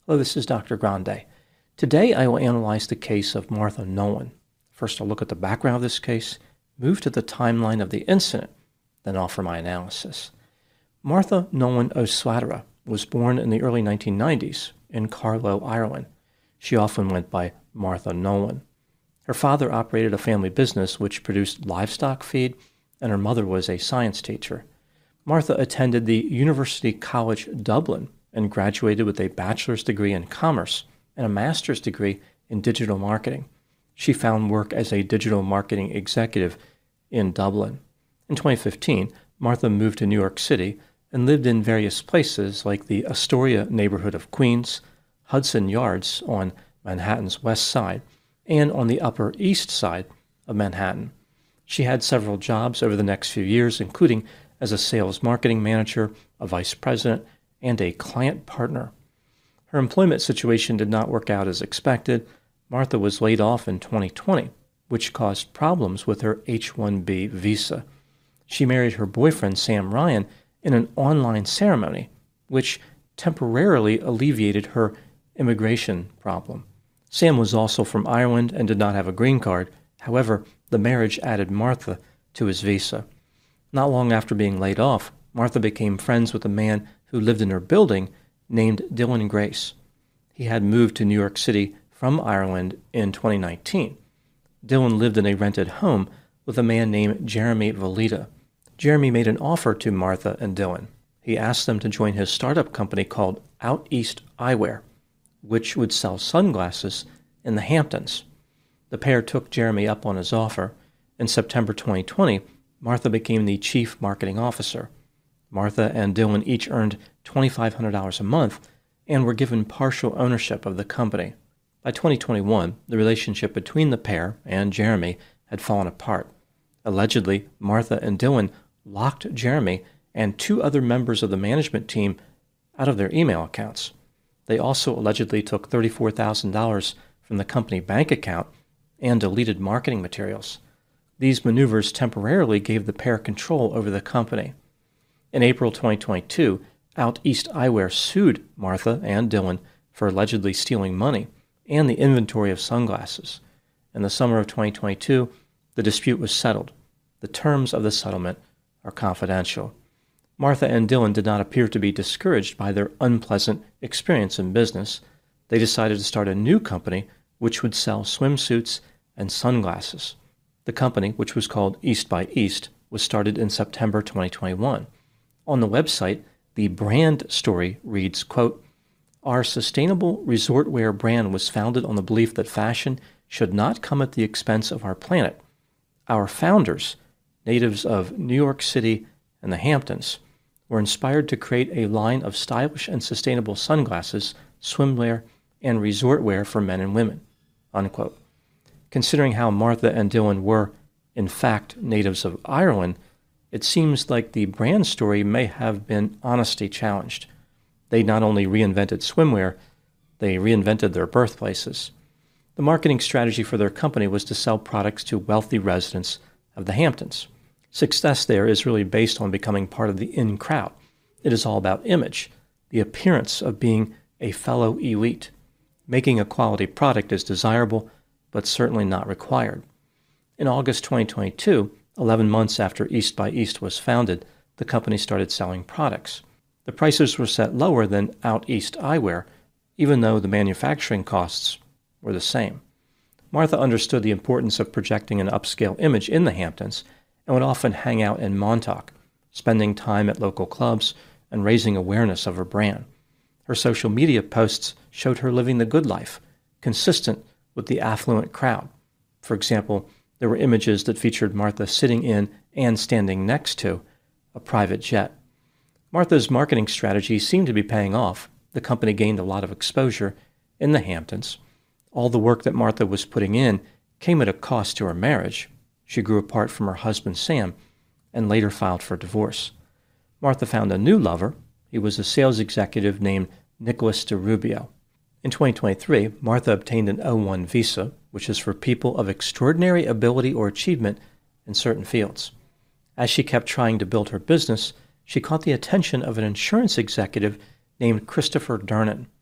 Hello, this is Dr. Grande. Today I will analyze the case of Martha Nolan. First I'll look at the background of this case, move to the timeline of the incident, then offer my analysis. Martha Nolan O'Swatara was born in the early 1990s in Carlow, Ireland. She often went by Martha Nolan. Her father operated a family business which produced livestock feed, and her mother was a science teacher. Martha attended the University College Dublin and graduated with a bachelor's degree in commerce and a master's degree in digital marketing. She found work as a digital marketing executive in Dublin. In 2015, Martha moved to New York City and lived in various places like the Astoria neighborhood of Queens, Hudson Yards on Manhattan's west side, and on the Upper East Side of Manhattan. She had several jobs over the next few years, including as a sales marketing manager, a vice president, and a client partner. Her employment situation did not work out as expected. Martha was laid off in 2020, which caused problems with her H-1B visa. She married her boyfriend, Sam Ryan, in an online ceremony, which temporarily alleviated her immigration problem. Sam was also from Ireland and did not have a green card. However, the marriage added Martha to his visa. Not long after being laid off, Martha became friends with a man who lived in her building named Dylan Grace. He had moved to New York City from Ireland in 2019. Dylan lived in a rented home with a man named Jeremy Valita. Jeremy made an offer to Martha and Dylan. He asked them to join his startup company called Out East Eyewear, which would sell sunglasses in the Hamptons. The pair took Jeremy up on his offer. In September 2020, Martha became the chief marketing officer. Martha and Dylan each earned $2,500 a month and were given partial ownership of the company. By 2021, the relationship between the pair and Jeremy had fallen apart. Allegedly, Martha and Dylan locked Jeremy and two other members of the management team out of their email accounts. They also allegedly took $34,000 from the company bank account and deleted marketing materials. These maneuvers temporarily gave the pair control over the company. In April 2022, Out East Eyewear sued Martha and Dylan for allegedly stealing money and the inventory of sunglasses. In the summer of 2022, the dispute was settled. The terms of the settlement are confidential. Martha and Dylan did not appear to be discouraged by their unpleasant experience in business. They decided to start a new company which would sell swimsuits and sunglasses. The company, which was called East by East, was started in September 2021. On the website, the brand story reads, quote, "Our sustainable resort wear brand was founded on the belief that fashion should not come at the expense of our planet. Our founders, natives of New York City and the Hamptons, were inspired to create a line of stylish and sustainable sunglasses, swimwear, and resort wear for men and women," unquote. Considering how Martha and Dylan were, in fact, natives of Ireland, it seems like the brand story may have been honestly challenged. They not only reinvented swimwear, they reinvented their birthplaces. The marketing strategy for their company was to sell products to wealthy residents of the Hamptons. Success there is really based on becoming part of the in crowd. It is all about image, the appearance of being a fellow elite. Making a quality product is desirable, but certainly not required. In August 2022, 11 months after East by East was founded, the company started selling products. The prices were set lower than Out East Eyewear, even though the manufacturing costs were the same. Martha understood the importance of projecting an upscale image in the Hamptons and would often hang out in Montauk, spending time at local clubs and raising awareness of her brand. Her social media posts showed her living the good life, consistent with the affluent crowd. For example, there were images that featured Martha sitting in and standing next to a private jet. Martha's marketing strategy seemed to be paying off. The company gained a lot of exposure in the Hamptons. All the work that Martha was putting in came at a cost to her marriage. She grew apart from her husband, Sam, and later filed for divorce. Martha found a new lover. He was a sales executive named Nicholas DeRubio. In 2023, Martha obtained an O-1 visa, which is for people of extraordinary ability or achievement in certain fields. As she kept trying to build her business, she caught the attention of an insurance executive named Christopher Dernan.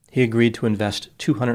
He agreed to invest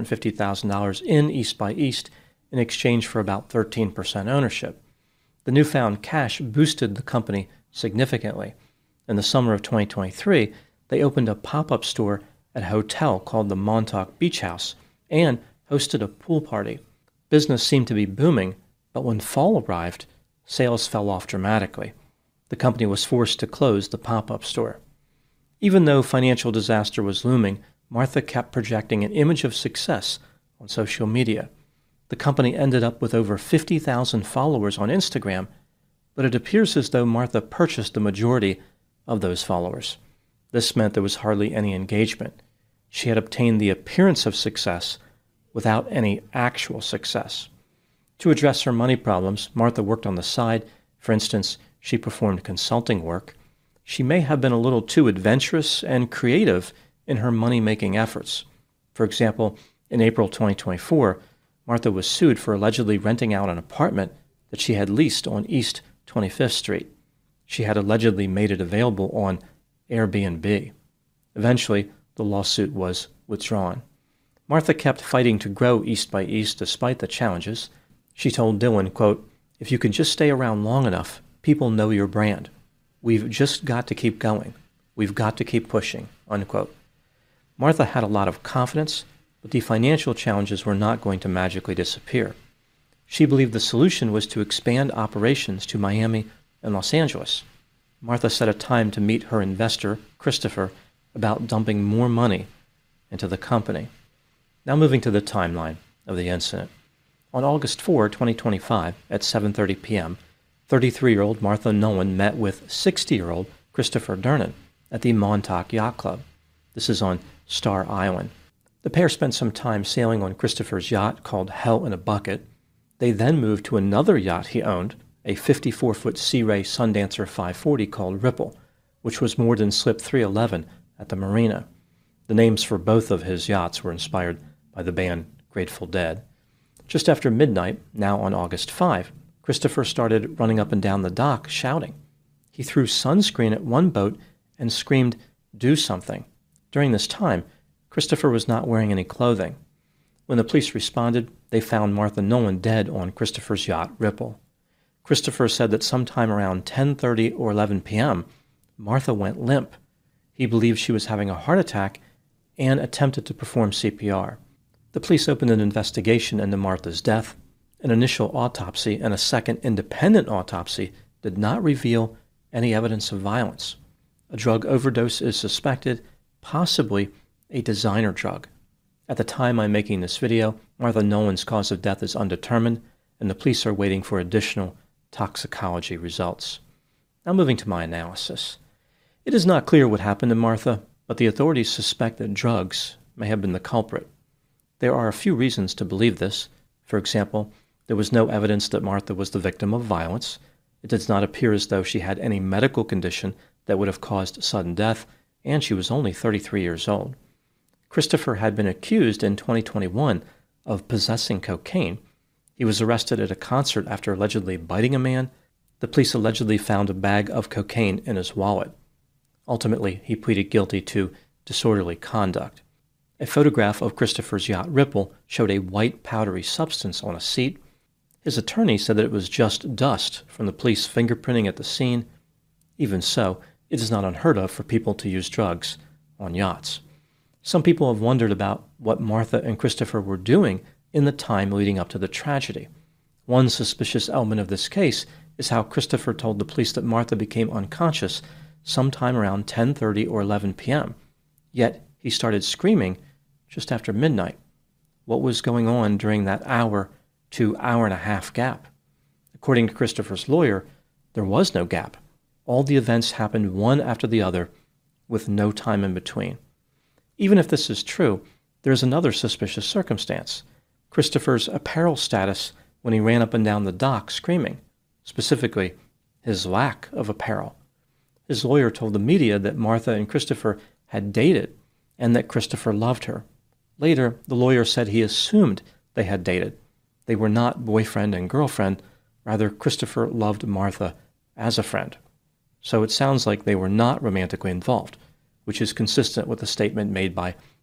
$250,000 in East by East in exchange for about 13% ownership. The newfound cash boosted the company significantly. In the summer of 2023, they opened a pop-up store at a hotel called the Montauk Beach House and hosted a pool party. Business seemed to be booming, but when fall arrived, sales fell off dramatically. The company was forced to close the pop-up store. Even though financial disaster was looming, Martha kept projecting an image of success on social media. The company ended up with over 50,000 followers on Instagram, but it appears as though Martha purchased the majority of those followers. This meant there was hardly any engagement. She had obtained the appearance of success without any actual success. To address her money problems, Martha worked on the side. For instance, she performed consulting work. She may have been a little too adventurous and creative in her money-making efforts. For example, in April 2024, Martha was sued for allegedly renting out an apartment that she had leased on East 25th Street. She had allegedly made it available on Airbnb. Eventually, the lawsuit was withdrawn. Martha kept fighting to grow East by East despite the challenges. She told Dylan, quote, "If you can just stay around long enough, people know your brand. We've just got to keep going. We've got to keep pushing," unquote. Martha had a lot of confidence, but the financial challenges were not going to magically disappear. She believed the solution was to expand operations to Miami and Los Angeles. Martha set a time to meet her investor, Christopher, about dumping more money into the company. Now moving to the timeline of the incident. On August 4, 2025, at 7:30 p.m., 33-year-old Martha Nolan met with 60-year-old Christopher Dernan at the Montauk Yacht Club. This is on Star Island. The pair spent some time sailing on Christopher's yacht called Hell in a Bucket. They then moved to another yacht he owned, a 54-foot Sea Ray Sundancer 540 called Ripple, which was moored in slip 311 at the marina. The names for both of his yachts were inspired by the band Grateful Dead. Just after midnight, now on August 5, Christopher started running up and down the dock shouting. He threw sunscreen at one boat and screamed, "Do something." During this time, Christopher was not wearing any clothing. When the police responded, they found Martha Nolan dead on Christopher's yacht, Ripple. Christopher said that sometime around 10:30 or 11 p.m., Martha went limp. He believed she was having a heart attack and attempted to perform CPR. The police opened an investigation into Martha's death. An initial autopsy and a second independent autopsy did not reveal any evidence of violence. A drug overdose is suspected, possibly a designer drug. At the time I'm making this video, Martha Nolan's cause of death is undetermined, and the police are waiting for additional toxicology results. Now moving to my analysis. It is not clear what happened to Martha, but the authorities suspect that drugs may have been the culprit. There are a few reasons to believe this. For example, there was no evidence that Martha was the victim of violence. It does not appear as though she had any medical condition that would have caused sudden death, and she was only 33 years old. Christopher had been accused in 2021 of possessing cocaine. He was arrested at a concert after allegedly biting a man. The police allegedly found a bag of cocaine in his wallet. Ultimately, he pleaded guilty to disorderly conduct. A photograph of Christopher's yacht Ripple showed a white powdery substance on a seat. His attorney said that it was just dust from the police fingerprinting at the scene. Even so, it is not unheard of for people to use drugs on yachts. Some people have wondered about what Martha and Christopher were doing in the time leading up to the tragedy. One suspicious element of this case is how Christopher told the police that Martha became unconscious sometime around 10:30 or 11 p.m., yet he started screaming just after midnight. What was going on during that hour to hour-and-a-half gap? According to Christopher's lawyer, there was no gap. All the events happened one after the other with no time in between. Even if this is true, there is another suspicious circumstance: Christopher's apparel status when he ran up and down the dock screaming, specifically his lack of apparel. His lawyer told the media that Martha and Christopher had dated and that Christopher loved her. Later, the lawyer said he assumed they had dated. They were not boyfriend and girlfriend. Rather, Christopher loved Martha as a friend. So it sounds like they were not romantically involved, which is consistent with the statement made by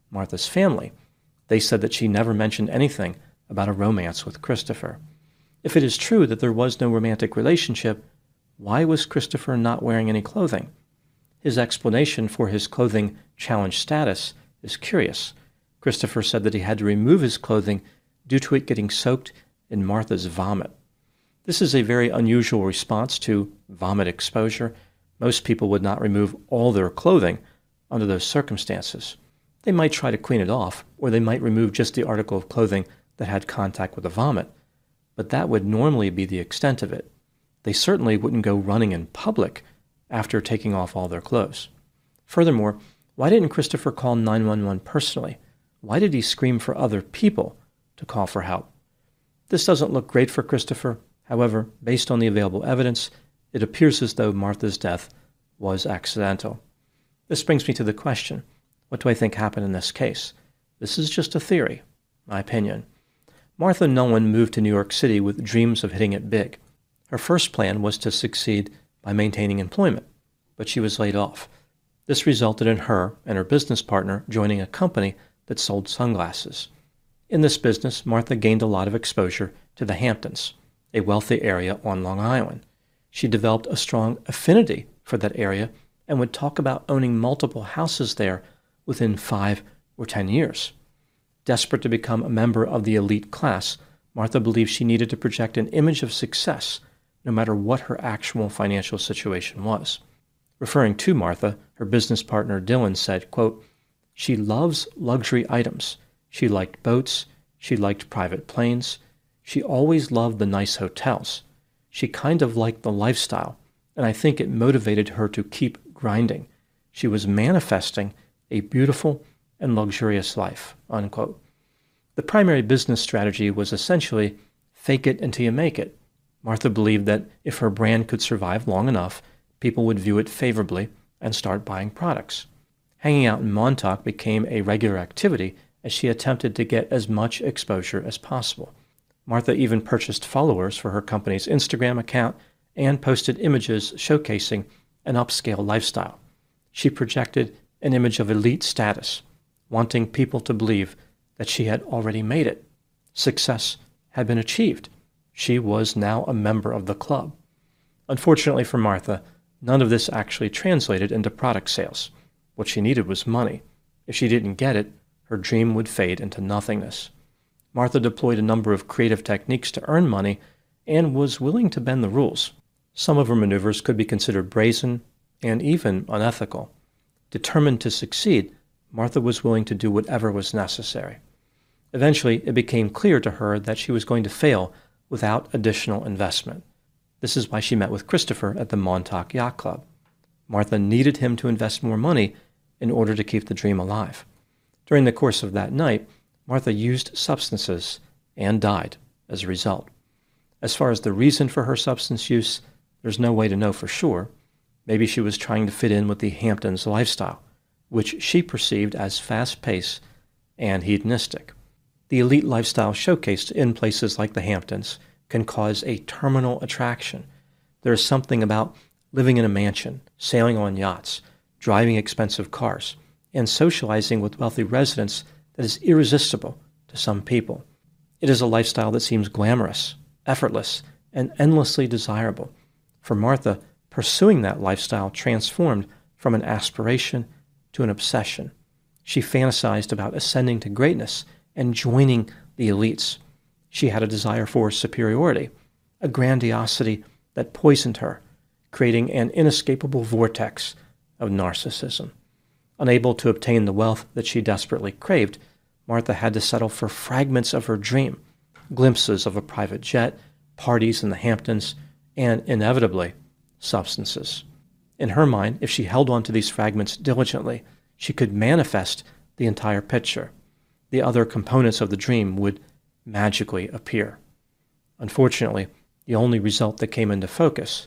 Martha's family. They said that she never mentioned anything about a romance with Christopher. If it is true that there was no romantic relationship, why was Christopher not wearing any clothing? His explanation for his clothing challenge status is curious. Christopher said that he had to remove his clothing due to it getting soaked in Martha's vomit. This is a very unusual response to vomit exposure. Most people would not remove all their clothing under those circumstances. They might try to clean it off, or they might remove just the article of clothing that had contact with the vomit. But that would normally be the extent of it. They certainly wouldn't go running in public after taking off all their clothes. Furthermore, why didn't Christopher call 911 personally? Why did he scream for other people to call for help? This doesn't look great for Christopher. However, based on the available evidence, it appears as though Martha's death was accidental. This brings me to the question, what do I think happened in this case? This is just a theory, my opinion. Martha Nolan moved to New York City with dreams of hitting it big. Her first plan was to succeed by maintaining employment, but she was laid off. This resulted in her and her business partner joining a company that sold sunglasses. In this business, Martha gained a lot of exposure to the Hamptons, a wealthy area on Long Island. She developed a strong affinity for that area and would talk about owning multiple houses there within 5 or 10 years. Desperate to become a member of the elite class, Martha believed she needed to project an image of success, no matter what her actual financial situation was. Referring to Martha, her business partner Dylan said, quote, "She loves luxury items. She liked boats. She liked private planes. She always loved the nice hotels. She kind of liked the lifestyle, and I think it motivated her to keep grinding. She was manifesting a beautiful and luxurious life," unquote. The primary business strategy was essentially fake it until you make it. Martha believed that if her brand could survive long enough, people would view it favorably and start buying products. Hanging out in Montauk became a regular activity as she attempted to get as much exposure as possible. Martha even purchased followers for her company's Instagram account and posted images showcasing an upscale lifestyle. She projected an image of elite status, wanting people to believe that she had already made it. Success had been achieved. She was now a member of the club. Unfortunately for Martha, none of this actually translated into product sales. What she needed was money. If she didn't get it, her dream would fade into nothingness. Martha deployed a number of creative techniques to earn money and was willing to bend the rules. Some of her maneuvers could be considered brazen and even unethical. Determined to succeed, Martha was willing to do whatever was necessary. Eventually, it became clear to her that she was going to fail without additional investment. This is why she met with Christopher at the Montauk Yacht Club. Martha needed him to invest more money in order to keep the dream alive. During the course of that night, Martha used substances and died as a result. As far as the reason for her substance use, there's no way to know for sure. Maybe she was trying to fit in with the Hamptons lifestyle, which she perceived as fast-paced and hedonistic. The elite lifestyle showcased in places like the Hamptons can cause a terminal attraction. There is something about living in a mansion, sailing on yachts, driving expensive cars, and socializing with wealthy residents that is irresistible to some people. It is a lifestyle that seems glamorous, effortless, and endlessly desirable. For Martha, pursuing that lifestyle transformed from an aspiration to an obsession. She fantasized about ascending to greatness and joining the elites. She had a desire for superiority, a grandiosity that poisoned her, creating an inescapable vortex of narcissism. Unable to obtain the wealth that she desperately craved, Martha had to settle for fragments of her dream, glimpses of a private jet, parties in the Hamptons, and, inevitably, substances. In her mind, if she held on to these fragments diligently, she could manifest the entire picture. The other components of the dream would magically appear. Unfortunately, the only result that came into focus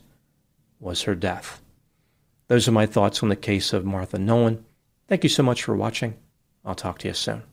was her death. Those are my thoughts on the case of Martha Nolan. Thank you so much for watching. I'll talk to you soon.